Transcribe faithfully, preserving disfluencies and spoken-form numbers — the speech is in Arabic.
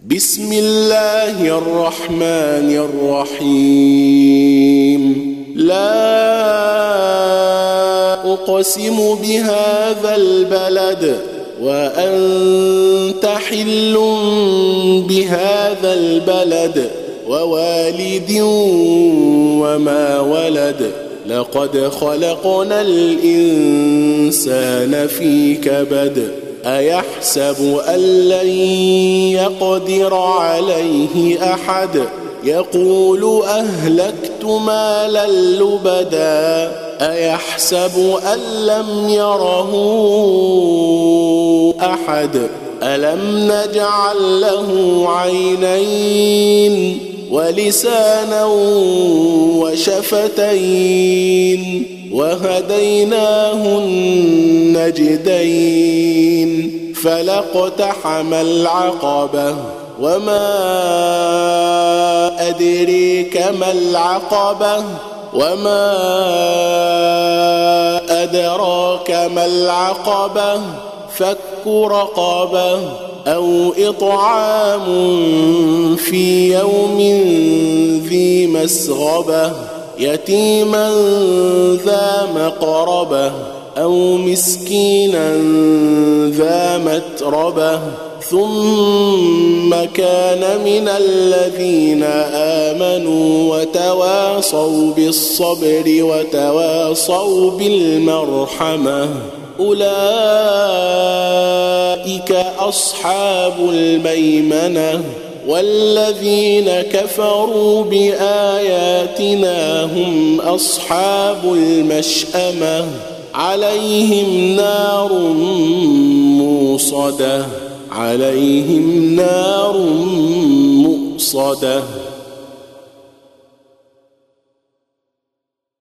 بسم الله الرحمن الرحيم. لا أقسم بهذا البلد وأنت حل بهذا البلد ووالد وما ولد لقد خلقنا الإنسان في كبد أيحسب أن لن يقدر عليه أحد يقول أهلكت مالا لبدا أيحسب أن لم يره أحد ألم نجعل له عينين ولسانا وشفتين وهديناه النجدين فلاقتحم العقبة وما أدريك ما العقبة وما أدراك ما العقبة فك رقبة أو إطعام في يوم ذي مسغبة يتيما ذا مقربة أو مسكينا ذا متربة ثم كان من الذين آمنوا وتواصوا بالصبر وتواصوا بالمرحمة أولئك أصحاب الميمنة والذين كفروا بآياتنا هم أصحاب المشأمة عليهم نار موصدة عليهم نار مؤصدة.